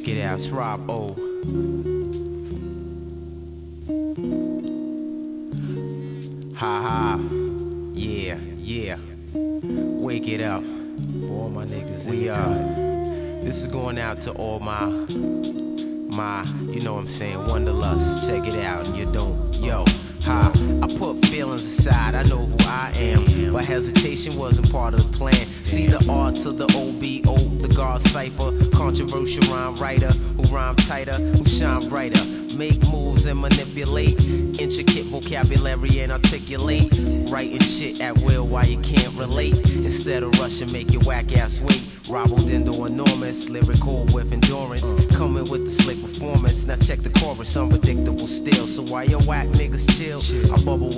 it out, it's Rob O. Ha ha, yeah, yeah. Wake it up. For all my niggas in We the cut. This is going out to all my, you know what I'm saying, wanderlust. Check it out, and you don't, yo. Ha, I put feelings aside, I know who I am, but hesitation wasn't part of the plan. See the art to the OBO, the God cipher, controversial rhyme writer, who rhyme tighter, who shine brighter, make moves and manipulate, intricate vocabulary and articulate, writing shit at will while you can't relate, instead of rushing make your whack ass wait. Robodendo enormous, lyrical with endurance, coming with the slick performance. Now check the chorus, unpredictable still. So while your whack niggas chill, I bubble